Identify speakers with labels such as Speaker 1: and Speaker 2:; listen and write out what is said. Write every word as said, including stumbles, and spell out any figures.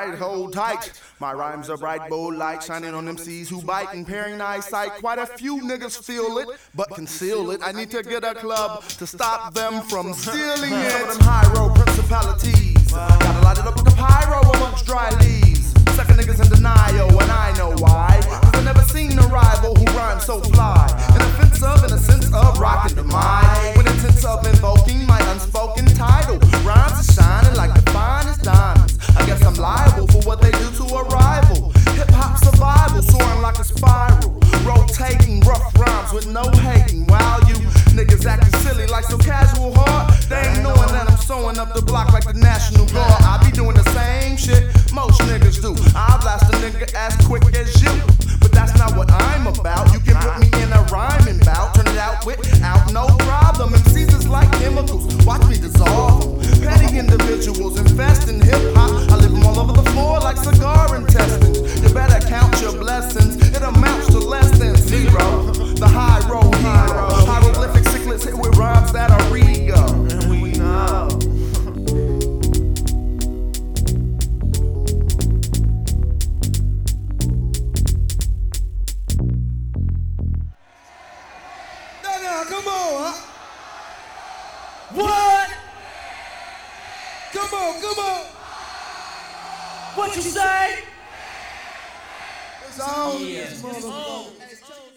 Speaker 1: alright, hold tight. My rhymes are bright, bold light, shining on M Cs who bite, impairing eyesight. Quite a few niggas feel it, but conceal it. I need to get a club to stop them from stealing it. Some of them high road principalities gotta light it up with the pyro amongst dry leaves. Suckin' niggas in denial, and I know why. Cause I never seen a rival who rhymes so fly. An offensive in a sense of rockin' the mic, with intent of invoking my unspoken title. Rhymes are shining like the finest diamonds. I guess I'm liable for what they do to a rival. Hip-hop survival, soaring like a spiral. Rotating rough rhymes with no hating. While you niggas acting silly like so casual hard, they ain't knowing that I'm sewing up the block like the National Guard. I be doing the same shit most niggas do. I blast a nigga as quick as you, but that's not what I'm about. You can put me in a rhyming bout, turn it out without no problem. M Cs is like chemicals, watch me dissolve them. Petty individuals infest in hip-hop. I live them all over the floor like cigar intestines. You better count your blessings, it amounts to less than zero. The high road hero, hieroglyphic cichlids hit with rhymes that are regal. And we know.
Speaker 2: Come on, huh?
Speaker 3: What?
Speaker 2: Come on, come on.
Speaker 3: What you say?
Speaker 2: It's all
Speaker 3: Yeah.
Speaker 2: this motherfucker.